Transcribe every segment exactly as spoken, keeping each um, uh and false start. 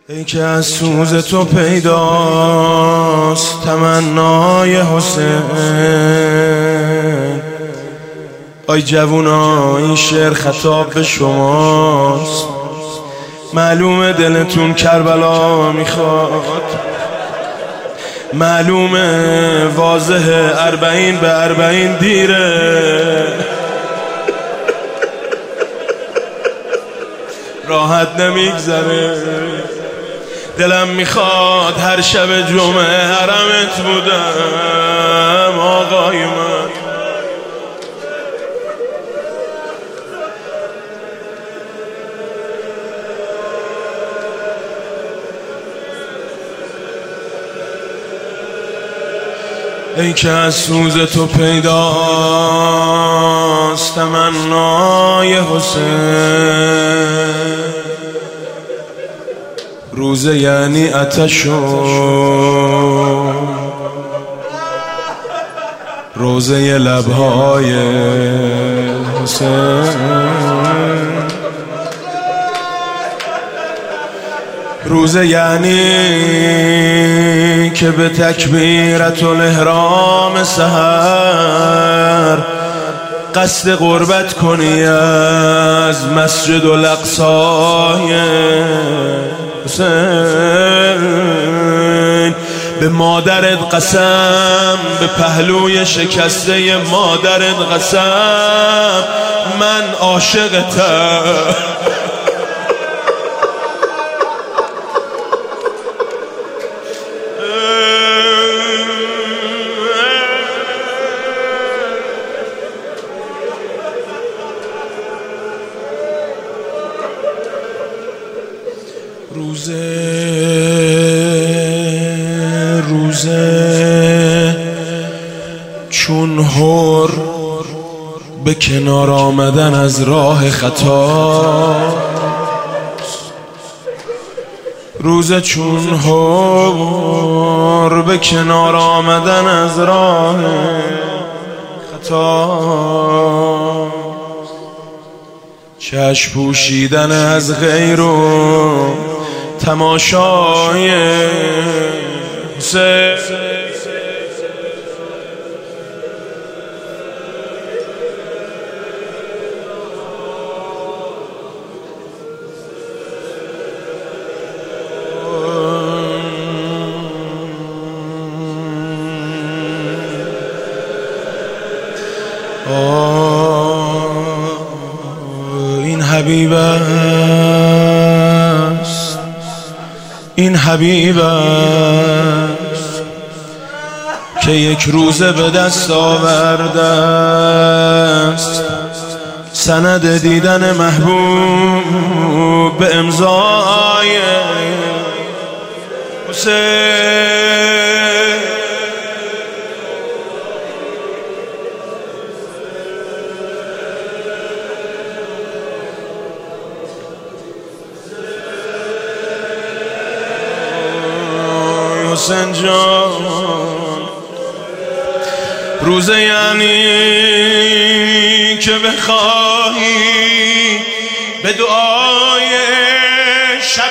ای که از سوز تو پیداست تمنای حسین. آی جوونا این شعر خطاب به شماست. معلومه دلتون کربلا میخواد، معلومه واضحه اربعین به اربعین دیره. راحت نمیگذره، دلم میخواد هر شب جمعه حرمت بودم آقای من. ای که از سوز تو پیداست تمنای حسین. روزه یعنی آتش و روزه لبهای حسین. روزه یعنی که به تکبیرت الاحرام سحر قصد قربت کنی از مسجد الاقصی حسین. به مادرت قسم، به پهلوی شکسته مادرت قسم، من عاشقتم. روزه روزه چون هر به کنار آمدن از راه خطا. روزه چون هر به کنار آمدن از راه خطا. چشم پوشیدن از غیر و تماشای حسین. این حبیب است، این حبیب است که یک روزه به دست آورده است سند دیدن محبوب به امضای حسین. حسین جان روزه یعنی که بخواهی به دعای شب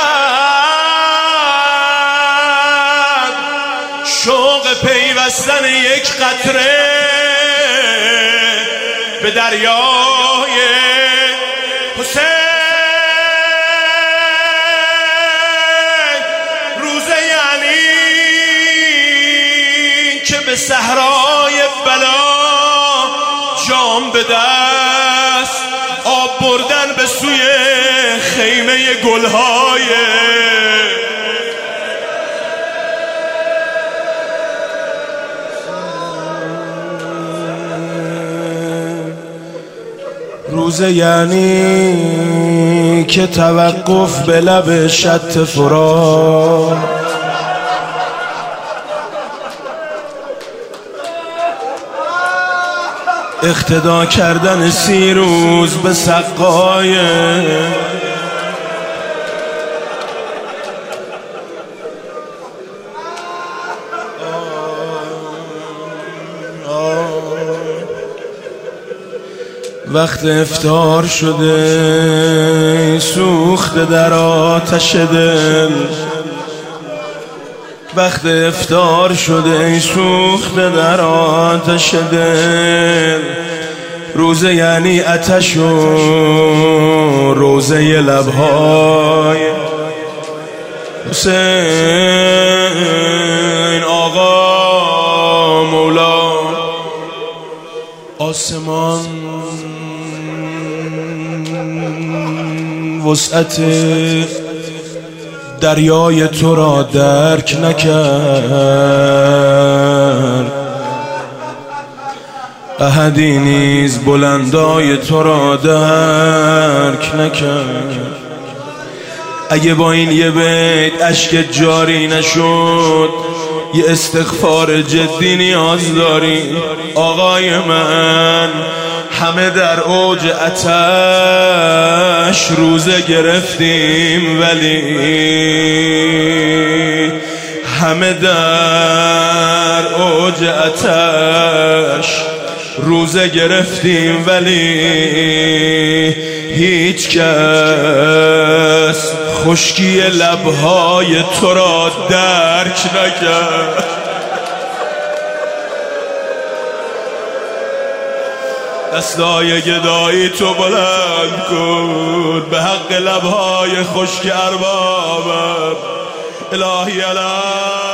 قدر شوق پیوستن یک قطره به دریای حسین. که به صحرای بلا جام به دست آب بردن به سوی خیمه گلهای روزه یعنی که توقف به لب شط فرات. اقتدا کردن سی روز به سقای وقت افطار شده سوخته در آتش دل، وقت افطار شده سوخته در آتش دل. روزه یعنی آتش و روزه لبهای حسین آقا مولا. آسمان وسعت دریای تو را درک نکرد، احدی نیز بلندای تو را درک نکرد. اگه با این یه بیت اشک جاری نشد، یه استغفار جدی نیاز داری. آقای من همه در اوج آتش روزه گرفتیم، ولی همه در اوج آتش روزه گرفتیم، ولی هیچ کس خشکی لبهای تو را درک نکرد. دستای گدایی تو بلند کن به حق لبهای خشک اربابم. الهی الهی